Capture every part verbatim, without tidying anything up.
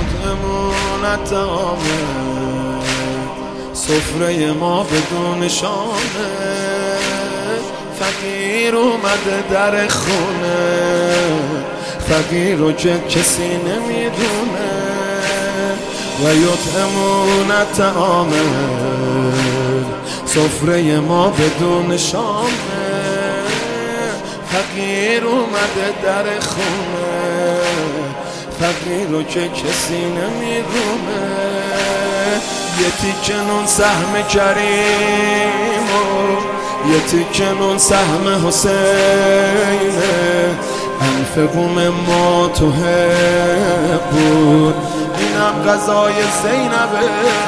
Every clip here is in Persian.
امونت عامه، سفره ما بدون شامه، فقیر اومده در خونه، فقیر رو که کسی نمیدونه. و یطعمون طعامه، سفره ما بدون شامه، فقیر اومده در خونه، فقیر رو که کسی نمیدونه. یه تیکه نون سهم کریم و یه تیکه نون سهم حسینه، انفقوم ما تو بود، اینم غذای زینبه.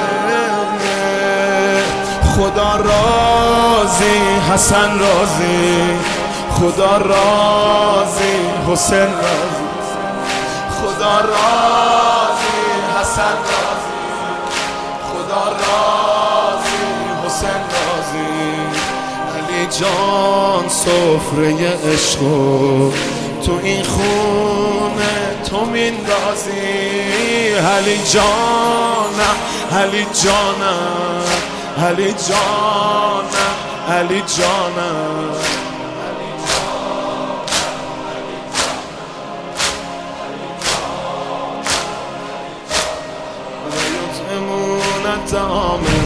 خدا راضی حسن راضی، خدا راضی حسین راضی، خدا راضی حسن راضی، خدا راضی حسین راضی. علی جان سفره عشقو تو این خونه تو میندازی. علی جانم علی جانم علی جانم علی جانم. طعامه،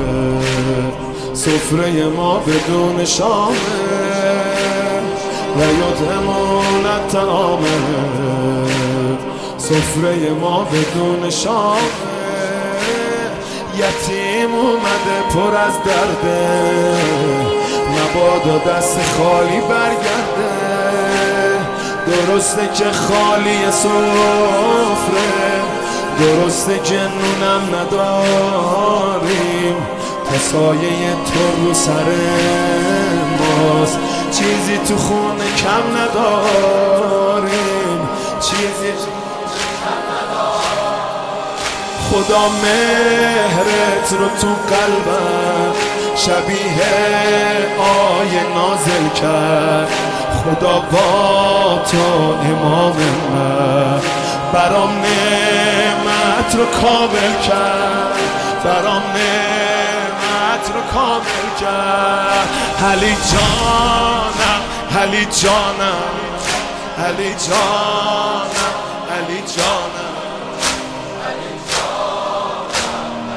سفره ما بدون شامه، و یطعمون طعامه، سفره ما بدون شامه. یتیم اومده پر از درده، مبادا دست خالی برگرده. درسته که خالی سفره، درسته که نونم نداریم، تا سایه تو رو سر ماست، چیزی تو خونه کم نداریم، چیزی تو کم نداریم. خدا مهرت رو تو قلبم شبیه آیه نازل کرد. خدا با تو امام من برام نعمت رو کامل کرد، برام نعمت رو کامل کرد. علی جانم علی جانم علی جانم علی جانم علی جانم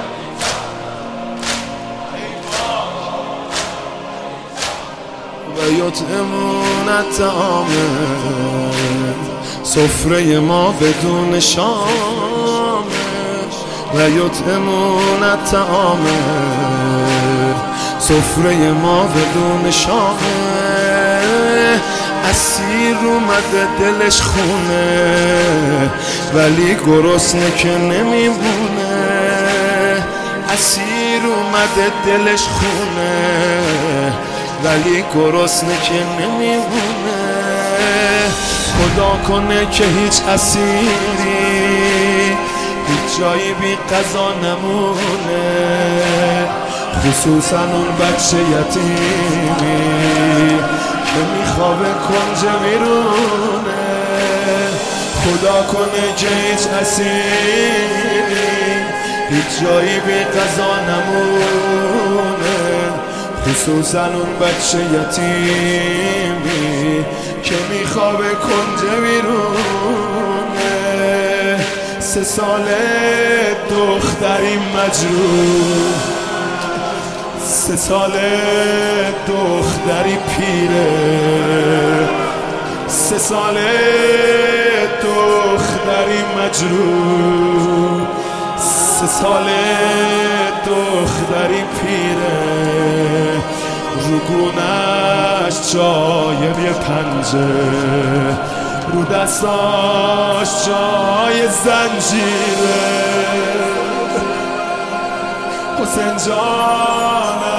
علی جانم. و یطعمون طعامه، سفره ما بدون شامه، و یطعمون طعامه، سفره ما بدون شامه. اسیر اومده دلش خونه، ولی گرسنه که نمیمونه. اسیر اومده دلش خونه، ولی گرسنه که نمیمونه. خدا کنه که هیچ اسیری هیچ جایی بی قضا نمونه، خصوصا اون بچه یتیمی که میخوابه کنج میرونه. خدا کنه که هیچ اسیری هیچ جایی بی قضا نمونه، خصوصا اون بچه یتیمی که میخوابه کنج بیرونه. سه ساله دختری مجروح، سه ساله دختری پیره، سه ساله دختری مجروح، سه ساله دختری پیره. رو گونه‌اش جای یه پنجه، رو دستاش جای زنجیره. حسین جانم